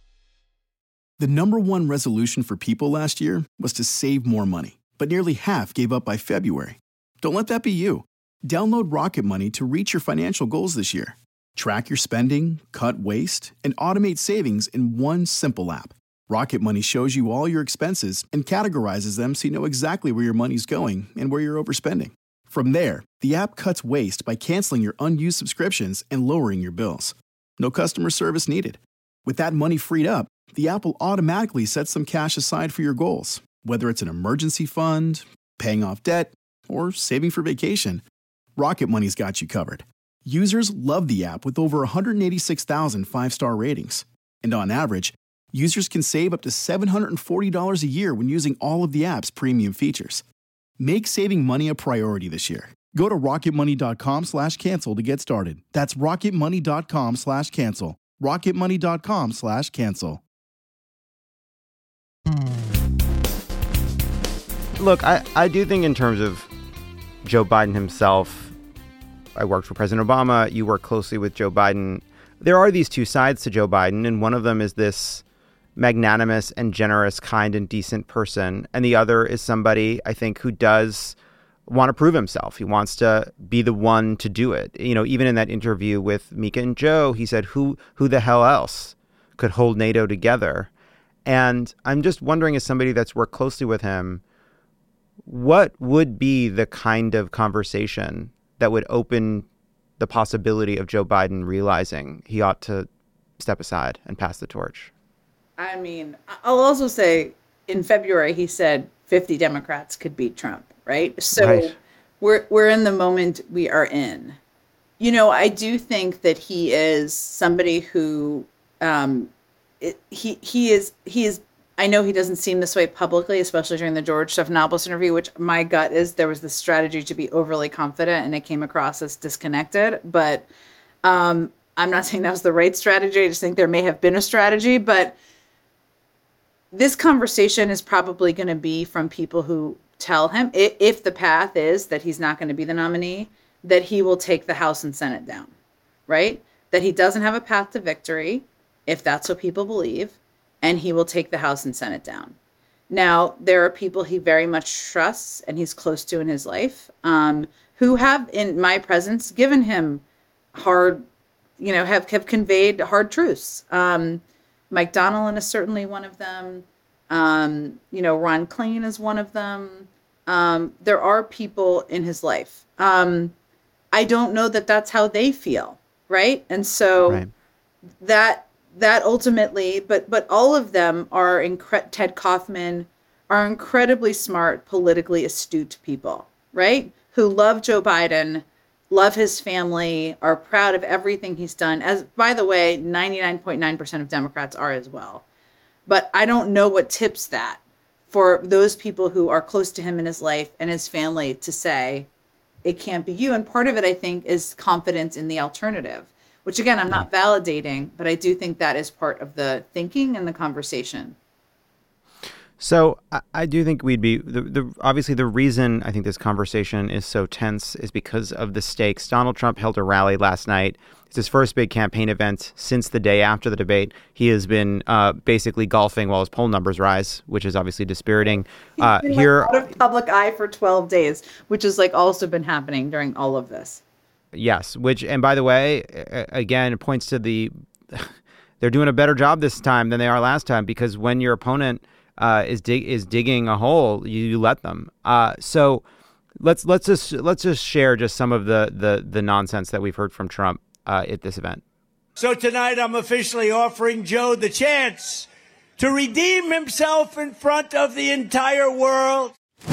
The number one resolution for people last year was to save more money, but nearly half gave up by February. Don't let that be you. Download Rocket Money to reach your financial goals this year. Track your spending, cut waste, and automate savings in one simple app. Rocket Money shows you all your expenses and categorizes them so you know exactly where your money's going and where you're overspending. From there, the app cuts waste by canceling your unused subscriptions and lowering your bills. No customer service needed. With that money freed up, the app will automatically set some cash aside for your goals, whether it's an emergency fund, paying off debt, or saving for vacation. Rocket Money's got you covered. Users love the app with over one hundred eighty-six thousand five-star ratings. And on average, users can save up to seven hundred forty dollars a year when using all of the app's premium features. Make saving money a priority this year. Go to rocketmoney.com slash cancel to get started. That's rocketmoney.com slash cancel. rocketmoney.com slash cancel. Look, I, I do think in terms of Joe Biden himself, I worked for President Obama. You work closely with Joe Biden. There are these two sides to Joe Biden, and one of them is this magnanimous and generous, kind and decent person. And the other is somebody, I think, who does want to prove himself. He wants to be the one to do it. You know, even in that interview with Mika and Joe, he said, who who the hell else could hold NATO together? And I'm just wondering, as somebody that's worked closely with him, what would be the kind of conversation that would open the possibility of Joe Biden realizing he ought to step aside and pass the torch? I mean, I'll also say in February, he said fifty Democrats could beat Trump, right? So right. we're we're in the moment we are in. You know, I do think that he is somebody who um, it, he he is he is. I know he doesn't seem this way publicly, especially during the George Stephanopoulos interview, which my gut is there was this strategy to be overly confident and it came across as disconnected. But um, I'm not saying that was the right strategy. I just think there may have been a strategy. But this conversation is probably going to be from people who tell him, if the path is that he's not going to be the nominee, that he will take the House and Senate down, right? That he doesn't have a path to victory, if that's what people believe, and he will take the House and Senate down. Now, there are people he very much trusts and he's close to in his life um, who have, in my presence, given him hard, you know, have, have conveyed hard truths. Um, Mike Donilon is certainly one of them. Um, you know, Ron Klain is one of them. Um, there are people in his life. Um, I don't know that that's how they feel, right? And so right. that that ultimately, but but all of them are, incre- Ted Kaufman, are incredibly smart, politically astute people, right? Who love Joe Biden, love his family, are proud of everything he's done. As, by the way, ninety-nine point nine percent of Democrats are as well. But I don't know what tips that for those people who are close to him in his life and his family to say, it can't be you. And part of it, I think, is confidence in the alternative, which, again, I'm not validating, but I do think that is part of the thinking and the conversation. So I, I do think we'd be the, the obviously the reason I think this conversation is so tense is because of the stakes. Donald Trump held a rally last night. It's his first big campaign event since the day after the debate. He has been uh, basically golfing while his poll numbers rise, which is obviously dispiriting. Uh, He's been here, like out of public eye for twelve days, which has like also been happening during all of this. Yes, which, and by the way, again, it points to the they're doing a better job this time than they are last time, because when your opponent Uh, is dig is digging a hole, you, you let them. Uh, so let's let's just let's just share just some of the the the nonsense that we've heard from Trump uh, at this event. So tonight I'm officially offering Joe the chance to redeem himself in front of the entire world.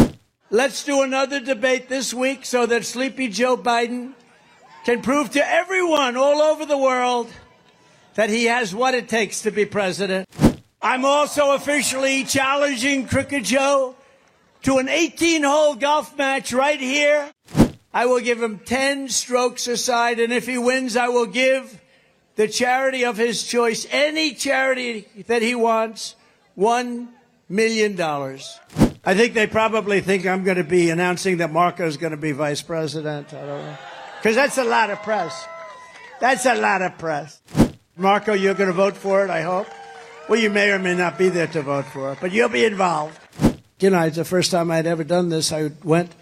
Let's do another debate this week so that Sleepy Joe Biden can prove to everyone all over the world that he has what it takes to be president. I'm also officially challenging Crooked Joe to an eighteen-hole golf match right here. I will give him ten strokes a side, and if he wins, I will give the charity of his choice, any charity that he wants, one million dollars. I think they probably think I'm going to be announcing that Marco is going to be vice president. I don't know. Because that's a lot of press. That's a lot of press. Marco, you're going to vote for it, I hope. Well, you may or may not be there to vote for it, but you'll be involved. You know, it's the first time I'd ever done this. I went,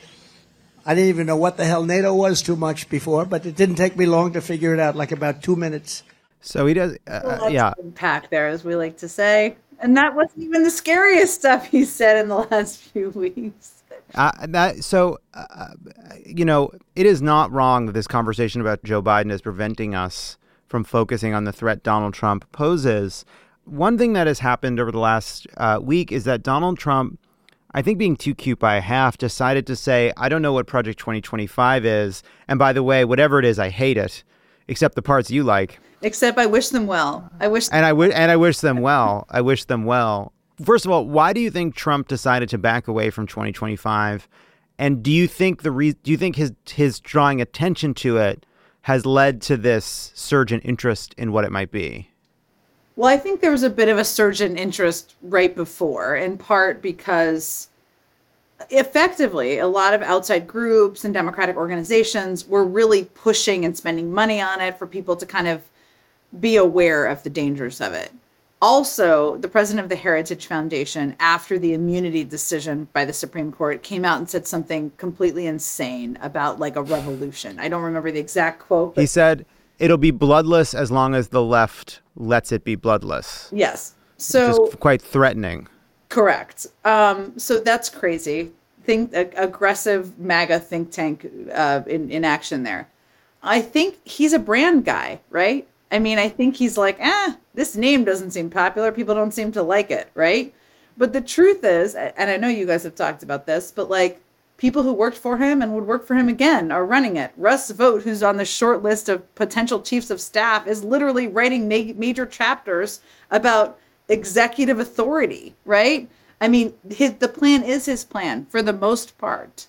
I didn't even know what the hell NATO was too much before, but it didn't take me long to figure it out, like about two minutes. So he does, uh, well, yeah. Pack there, as we like to say. And that wasn't even the scariest stuff he said in the last few weeks. Uh, that so, uh, you know, it is not wrong that this conversation about Joe Biden is preventing us from focusing on the threat Donald Trump poses. One thing that has happened over the last uh, week is that Donald Trump, I think being too cute by half, decided to say, I don't know what Project twenty twenty-five is. And by the way, whatever it is, I hate it, except the parts you like. Except I wish them well. I wish. And I, w- and I wish them well. I wish them well. First of all, why do you think Trump decided to back away from twenty twenty-five? And do you think the re- do you think his his drawing attention to it has led to this surge in interest in what it might be? Well, I think there was a bit of a surge in interest right before, in part because effectively, a lot of outside groups and Democratic organizations were really pushing and spending money on it for people to kind of be aware of the dangers of it. Also, the president of the Heritage Foundation, after the immunity decision by the Supreme Court, came out and said something completely insane about like a revolution. I don't remember the exact quote. He said, it'll be bloodless as long as the left lets it be bloodless. Yes. So which is quite threatening. Correct. Um, so that's crazy. Think uh, aggressive MAGA think tank uh, in, in action there. I think he's a brand guy, right? I mean, I think he's like, eh, this name doesn't seem popular. People don't seem to like it, right? But the truth is, and I know you guys have talked about this, but like people who worked for him and would work for him again are running it. Russ Vought, who's on the short list of potential chiefs of staff, is literally writing ma- major chapters about executive authority, right? I mean, his, the plan is his plan for the most part.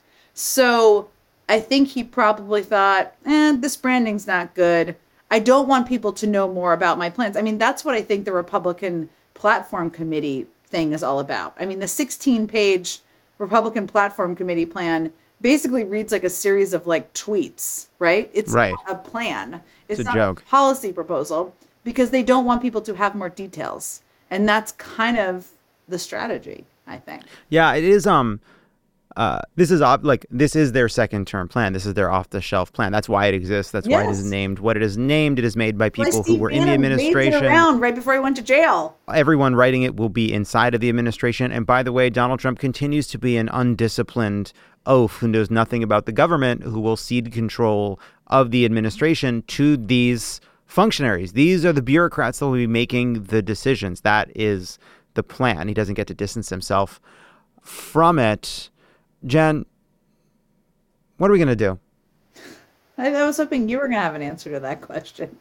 So I think he probably thought, eh, this branding's not good. I don't want people to know more about my plans. I mean, that's what I think the Republican Platform Committee thing is all about. I mean, the sixteen page Republican Platform Committee plan basically reads like a series of like tweets, right? It's right. not a plan. It's, it's a not joke. a policy proposal because they don't want people to have more details. And that's kind of the strategy, I think. Yeah, it is. Um, uh, this is op- like this is their second term plan. This is their off the shelf plan. That's why it exists. That's yes. why it is named what it is named. It is made by people well, who were in the administration. It around right before he went to jail. Everyone writing it will be inside of the administration. And by the way, Donald Trump continues to be an undisciplined oaf who knows nothing about the government, who will cede control of the administration to these functionaries. These are the bureaucrats that will be making the decisions. That is the plan. He doesn't get to distance himself from it. Jen, what are we going to do? I, I was hoping you were going to have an answer to that question.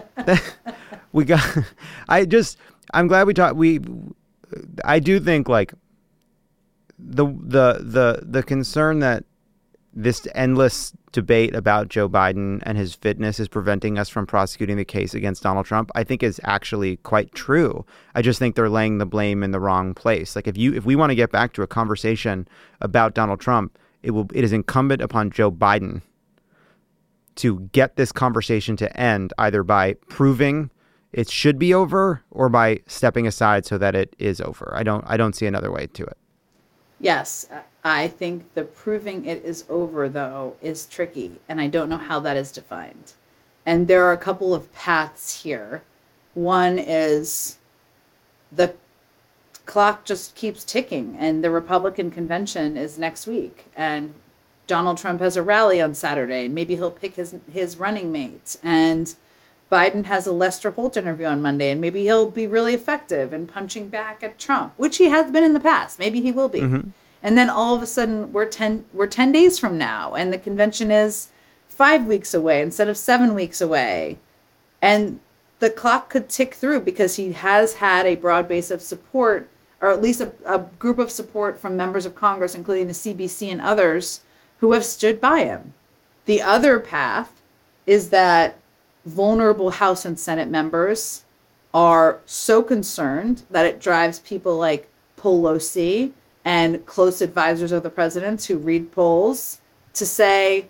we got, I just, I'm glad we talked. We, I do think like the, the, the, the concern that this endless debate about Joe Biden and his fitness is preventing us from prosecuting the case against Donald Trump, I think is actually quite true. I just think they're laying the blame in the wrong place. Like if you if we want to get back to a conversation about Donald Trump, it will it is incumbent upon Joe Biden to get this conversation to end either by proving it should be over or by stepping aside so that it is over. I don't I don't see another way to it. Yes, I think the proving it is over, though, is tricky, and I don't know how that is defined. And there are a couple of paths here. One is the clock just keeps ticking, and the Republican convention is next week, and Donald Trump has a rally on Saturday, and maybe he'll pick his his running mates, and Biden has a Lester Holt interview on Monday, and maybe he'll be really effective in punching back at Trump, which he has been in the past. Maybe he will be. Mm-hmm. And then all of a sudden we're ten we're ten days from now, and the convention is five weeks away instead of seven weeks away. And the clock could tick through because he has had a broad base of support, or at least a, a group of support from members of Congress, including the C B C and others, who have stood by him. The other path is that vulnerable House and Senate members are so concerned that it drives people like Pelosi and close advisors of the president's who read polls to say,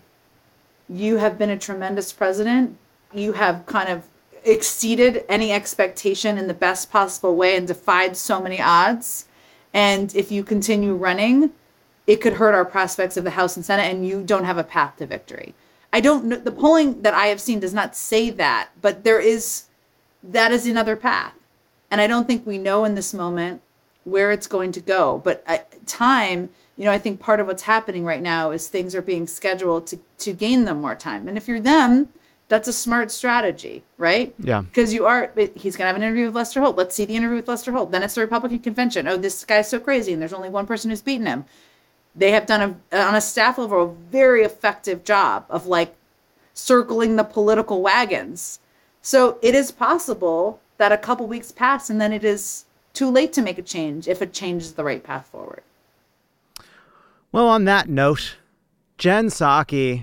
you have been a tremendous president. You have kind of exceeded any expectation in the best possible way and defied so many odds. And if you continue running, it could hurt our prospects of the House and Senate, and you don't have a path to victory. I don't know. The polling that I have seen does not say that, but there is, that is another path. And I don't think we know in this moment where it's going to go. But at time, you know, I think part of what's happening right now is things are being scheduled to, to gain them more time. And if you're them, that's a smart strategy, right? Yeah. Because you are, he's going to have an interview with Lester Holt. Let's see the interview with Lester Holt. Then it's the Republican convention. Oh, this guy's so crazy, and there's only one person who's beaten him. They have done a, on a staff level, a very effective job of like circling the political wagons. So it is possible that a couple weeks pass and then it is too late to make a change if a change is the right path forward. Well, on that note, Jen Psaki,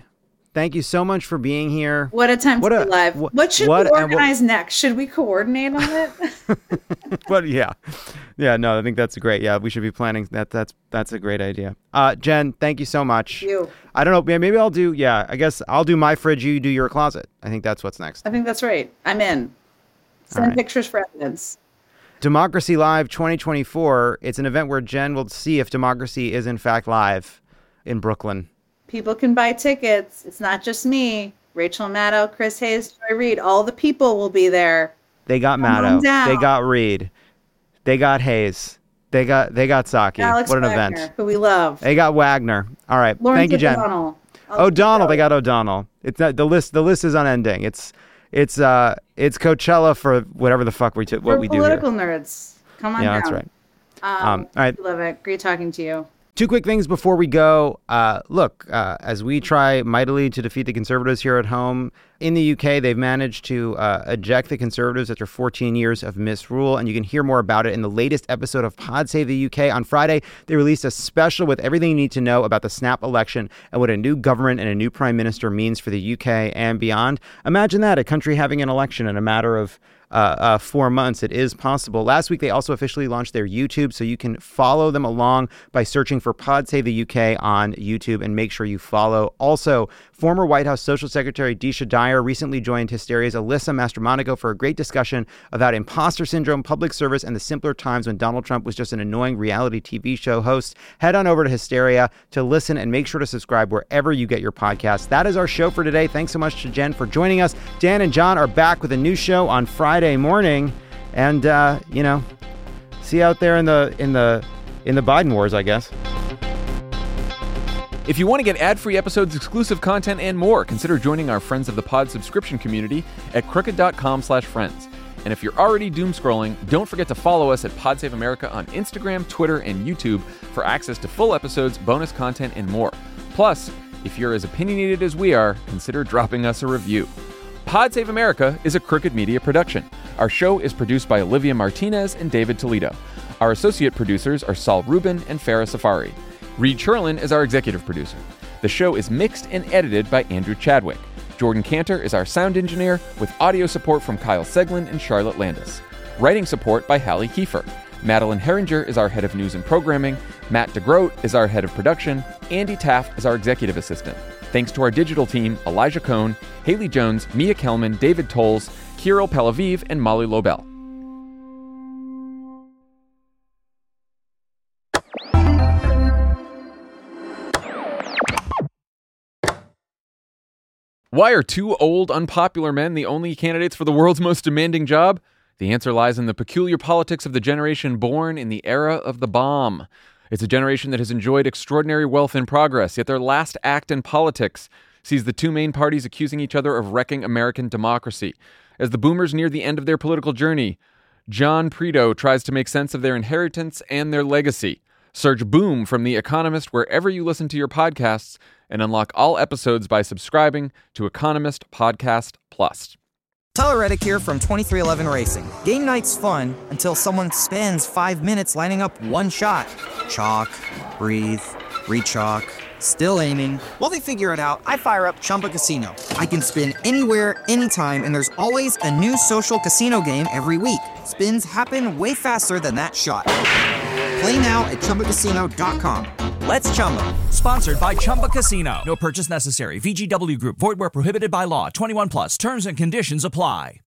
thank you so much for being here. What a time what to a, be live. What, what should what, we organize what, next? Should we coordinate on it? But yeah, yeah, no, I think that's great. Yeah, we should be planning that. That's that's a great idea. Uh, Jen, thank you so much. Thank you. I don't know. Maybe I'll do. Yeah, I guess I'll do my fridge. You do your closet. I think that's what's next. I think that's right. I'm in. Send right. pictures for evidence. Democracy Live twenty twenty-four. It's an event where Jen will see if democracy is in fact live in Brooklyn. People can buy tickets. It's not just me. Rachel Maddow, Chris Hayes, Joy Reid. All the people will be there. They got Maddow. They got Reid. They got Hayes. They got they got Psaki. Alex what an Wagner, event. Who we love. They got Wagner. All right. Lawrence Thank you, Jen. O'Donnell. O'Donnell. They got O'Donnell. It's not, the list. The list is unending. It's it's uh it's Coachella for whatever the fuck we t- what We're we do here. Political nerds. Come on yeah, down. that's right. Um, um, all right. Love it. Great talking to you. Two quick things before we go. Uh, look, uh, as we try mightily to defeat the Conservatives here at home, in the U K, they've managed to uh, eject the Conservatives after fourteen years of misrule, and you can hear more about it in the latest episode of Pod Save the U K. On Friday, they released a special with everything you need to know about the snap election and what a new government and a new prime minister means for the U K and beyond. Imagine that, a country having an election in a matter of Uh, uh, four months. It is possible. Last week, they also officially launched their YouTube, so you can follow them along by searching for Pod Save the U K on YouTube, and make sure you follow. Also, former White House Social Secretary Deisha Dyer recently joined Hysteria's Alyssa Mastromonaco for a great discussion about imposter syndrome, public service, and the simpler times when Donald Trump was just an annoying reality T V show host. Head on over to Hysteria to listen, and make sure to subscribe wherever you get your podcasts. That is our show for today. Thanks so much to Jen for joining us. Dan and John are back with a new show on Friday morning, and uh, you know, see you out there in the in the in the Biden wars, I guess. If you want to get ad-free episodes, exclusive content, and more, consider joining our Friends of the Pod subscription community at crooked dot com slash friends. And if you're already doom scrolling, don't forget to follow us at Pod Save America on Instagram, Twitter, and YouTube for access to full episodes, bonus content, and more. Plus, if you're as opinionated as we are, consider dropping us a review. Pod Save America is a Crooked Media production. Our show is produced by Olivia Martinez and David Toledo. Our associate producers are Saul Rubin and Farah Safari. Reed Cherlin is our executive producer. The show is mixed and edited by Andrew Chadwick. Jordan Cantor is our sound engineer, with audio support from Kyle Seglin and Charlotte Landis. Writing support by Hallie Kiefer. Madeline Herringer is our head of news and programming. Matt DeGroat is our head of production. Andy Taft is our executive assistant. Thanks to our digital team, Elijah Cohn, Haley Jones, Mia Kelman, David Tolles, Kirill Pelaviv, and Molly Lobel. Why are two old, unpopular men the only candidates for the world's most demanding job? The answer lies in the peculiar politics of the generation born in the era of the bomb. It's a generation that has enjoyed extraordinary wealth and progress, yet their last act in politics sees the two main parties accusing each other of wrecking American democracy. As the boomers near the end of their political journey, John Prito tries to make sense of their inheritance and their legacy. Search Boom from The Economist wherever you listen to your podcasts, and unlock all episodes by subscribing to Economist Podcast Plus. Tyler Reddick here from twenty-three eleven Racing. Game night's fun until someone spends five minutes lining up one shot. Chalk, breathe, re-chalk, still aiming. While they figure it out, I fire up Chumba Casino. I can spin anywhere, anytime, and there's always a new social casino game every week. Spins happen way faster than that shot. Play now at Chumba Casino dot com. Let's Chumba. Sponsored by Chumba Casino. No purchase necessary. V G W Group. Void where prohibited by law. twenty-one plus. Terms and conditions apply.